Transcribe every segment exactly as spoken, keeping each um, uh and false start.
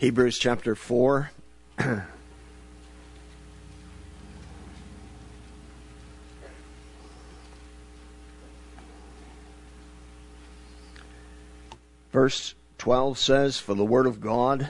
Hebrews chapter four. Verse twelve says, "For the word of God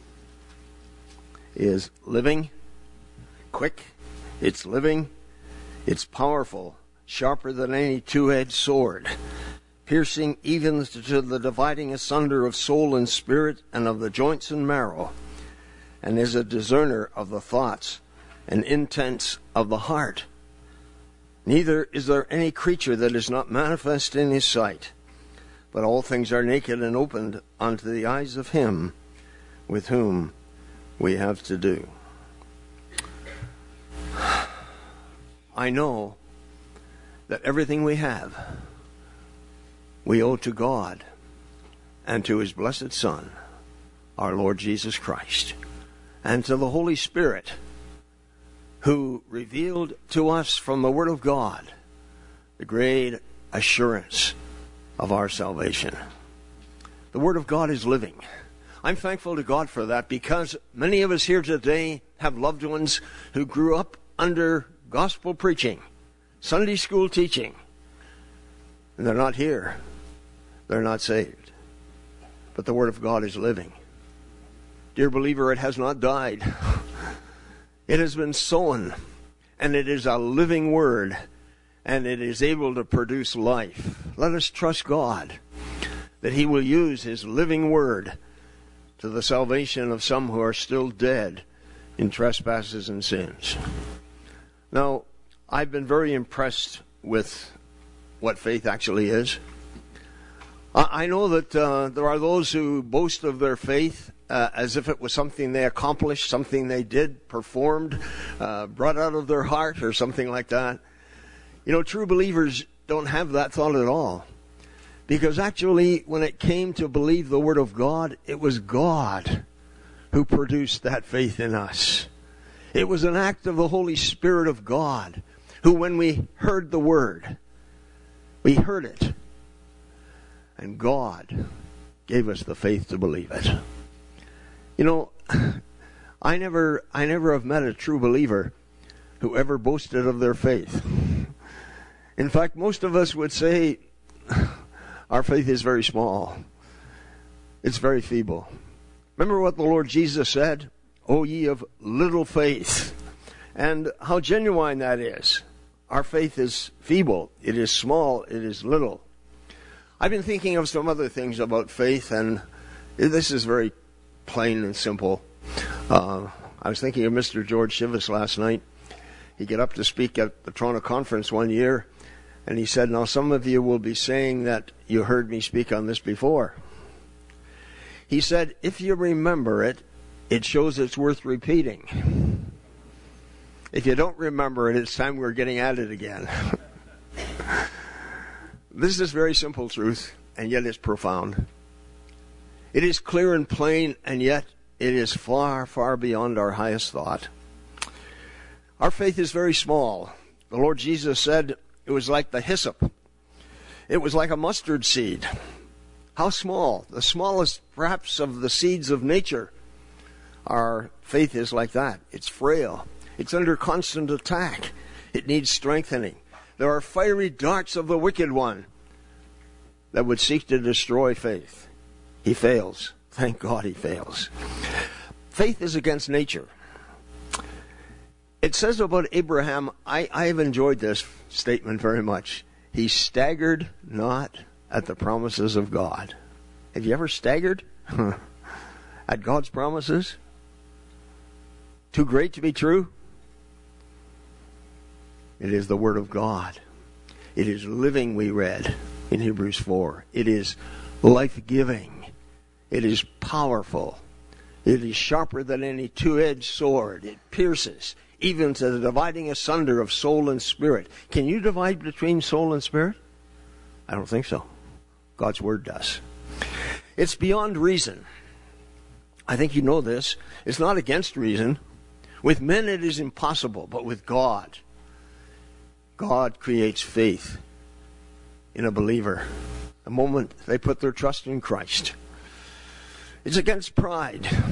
is living, quick, it's living, it's powerful, sharper than any two-edged sword, piercing even to the dividing asunder of soul and spirit and of the joints and marrow, and is a discerner of the thoughts and intents of the heart. Neither is there any creature that is not manifest in his sight, but all things are naked and opened unto the eyes of him with whom we have to do." I know that everything we have, we owe to God and to his blessed Son, our Lord Jesus Christ, and to the Holy Spirit, who revealed to us from the Word of God the great assurance of our salvation. The Word of God is living. I'm thankful to God for that, because many of us here today have loved ones who grew up under gospel preaching, Sunday school teaching, and they're not here. They're not saved. But the Word of God is living. Dear believer, it has not died. It has been sown, and it is a living Word, and it is able to produce life. Let us trust God that he will use his living Word to the salvation of some who are still dead in trespasses and sins. Now, I've been very impressed with what faith actually is. I know that uh, there are those who boast of their faith uh, as if it was something they accomplished, something they did, performed, uh, brought out of their heart, or something like that. You know, true believers don't have that thought at all. Because actually, when it came to believe the Word of God, it was God who produced that faith in us. It was an act of the Holy Spirit of God, who, when we heard the Word, we heard it, and God gave us the faith to believe it. You know, I never, I never have met a true believer who ever boasted of their faith. In fact, most of us would say our faith is very small. It's very feeble. Remember what the Lord Jesus said? "O ye of little faith." And how genuine that is. Our faith is feeble. It is small. It is little. I've been thinking of some other things about faith, and this is very plain and simple. Uh, I was thinking of Mister George Shivas last night. He got up to speak at the Toronto conference one year, and he said, "Now some of you will be saying that you heard me speak on this before." He said, "If you remember it, it shows it's worth repeating. If you don't remember it, it's time we're getting at it again." This is very simple truth, and yet it's profound. It is clear and plain, and yet it is far, far beyond our highest thought. Our faith is very small. The Lord Jesus said it was like the hyssop. It was like a mustard seed. How small? The smallest, perhaps, of the seeds of nature. Our faith is like that. It's frail. It's under constant attack. It needs strengthening. There are fiery darts of the wicked one that would seek to destroy faith. He fails. Thank God he fails. Faith is against nature. It says about Abraham, I, I have enjoyed this statement very much. He staggered not at the promises of God. Have you ever staggered at God's promises? Too great to be true? It is the Word of God. It is living, we read in Hebrews four. It is life-giving. It is powerful. It is sharper than any two-edged sword. It pierces, even to the dividing asunder of soul and spirit. Can you divide between soul and spirit? I don't think so. God's Word does. It's beyond reason. I think you know this. It's not against reason. With men it is impossible, but with God, God creates faith in a believer the moment they put their trust in Christ. It's against pride.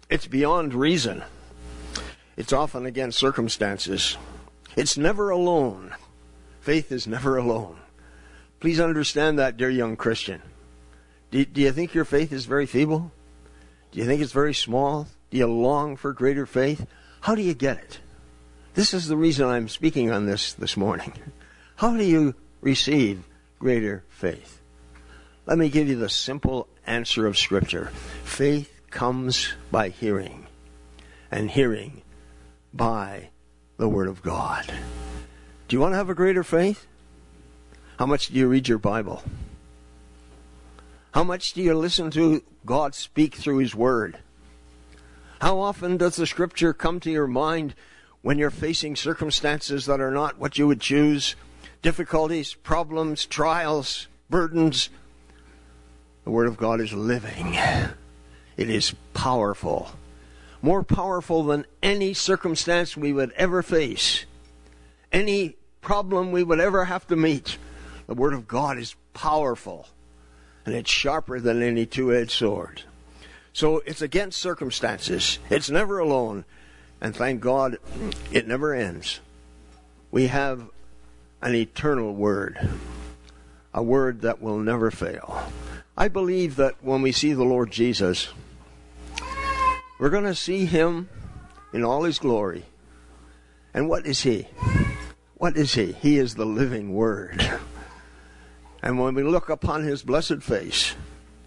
It's beyond reason. It's often against circumstances. It's never alone. Faith is never alone. Please understand that, dear young Christian. Do, do you think your faith is very feeble? Do you think it's very small? Do you long for greater faith? How do you get it? This is the reason I'm speaking on this this morning. How do you receive greater faith? Let me give you the simple answer of Scripture. Faith comes by hearing, and hearing by the Word of God. Do you want to have a greater faith? How much do you read your Bible? How much do you listen to God speak through His Word? How often does the Scripture come to your mind when you're facing circumstances that are not what you would choose? Difficulties, problems, trials, burdens. The Word of God is living. It is powerful. More powerful than any circumstance we would ever face. Any problem we would ever have to meet. The Word of God is powerful. And it's sharper than any two-edged sword. So it's against circumstances. It's never alone. And thank God, it never ends. We have an eternal Word. A Word that will never fail. I believe that when we see the Lord Jesus, we're going to see Him in all His glory. And what is He? What is He? He is the living Word. And when we look upon His blessed face,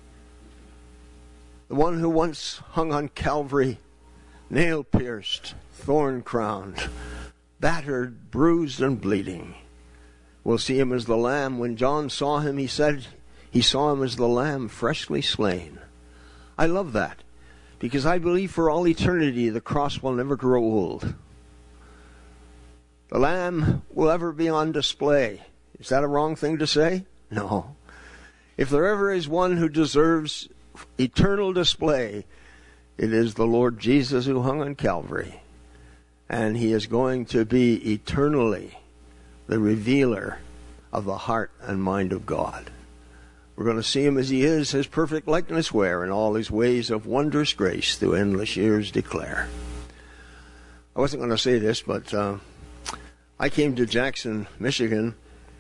the one who once hung on Calvary, nail-pierced, thorn-crowned, battered, bruised, and bleeding, we'll see Him as the Lamb. When John saw Him, he said he saw Him as the Lamb freshly slain. I love that, because I believe for all eternity the cross will never grow old. The Lamb will ever be on display. Is that a wrong thing to say? No. If there ever is one who deserves eternal display, it is the Lord Jesus who hung on Calvary. And He is going to be eternally the revealer of the heart and mind of God. We're going to see Him as He is, His perfect likeness where, in all His ways of wondrous grace through endless years declare. I wasn't going to say this, but uh, I came to Jackson, Michigan,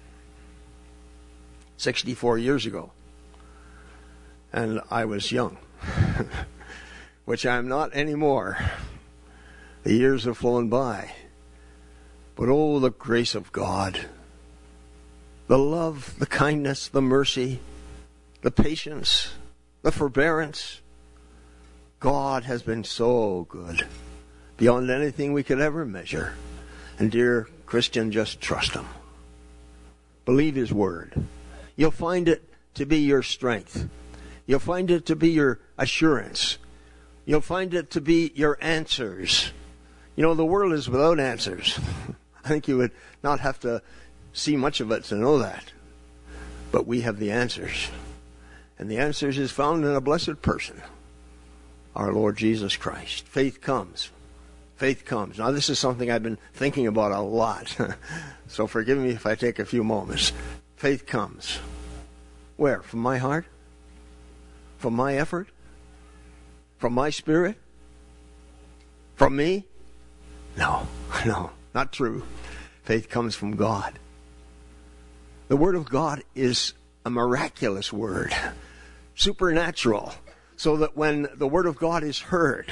sixty-four years ago. And I was young, which I'm not anymore. The years have flown by. But oh, the grace of God, the love, the kindness, the mercy, the patience, the forbearance. God has been so good, beyond anything we could ever measure. And dear Christian, just trust Him. Believe His Word. You'll find it to be your strength. You'll find it to be your assurance. You'll find it to be your answers. You know, the world is without answers. I think you would not have to see much of it to know that. But we have the answers. And the answers is found in a blessed person, our Lord Jesus Christ. Faith comes. Faith comes. Now, this is something I've been thinking about a lot. So forgive me if I take a few moments. Faith comes. Where? From my heart? From my effort? From my spirit? From me? No, no, not true. Faith comes from God. The Word of God is a miraculous Word, supernatural, so that when the Word of God is heard,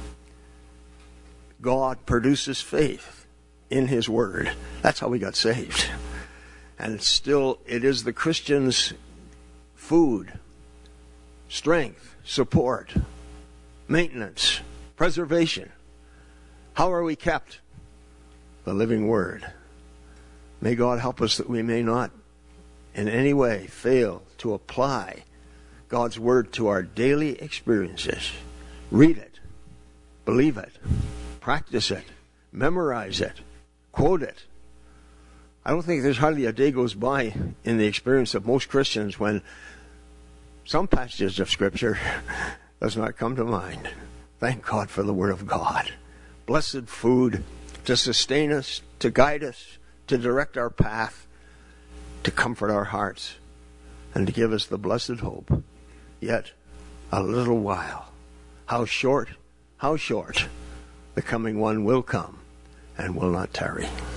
God produces faith in His Word. That's how we got saved. And still, it is the Christian's food, strength, support, maintenance, preservation. How are we kept? The living Word. May God help us that we may not in any way fail to apply God's Word to our daily experiences. Read it, believe it, practice it, memorize it, quote it. I don't think there's hardly a day goes by in the experience of most Christians when some passages of Scripture does not come to mind. Thank God for the Word of God. Blessed food to sustain us, to guide us, to direct our path, to comfort our hearts, and to give us the blessed hope. Yet a little while. How short, how how short the coming one will come and will not tarry.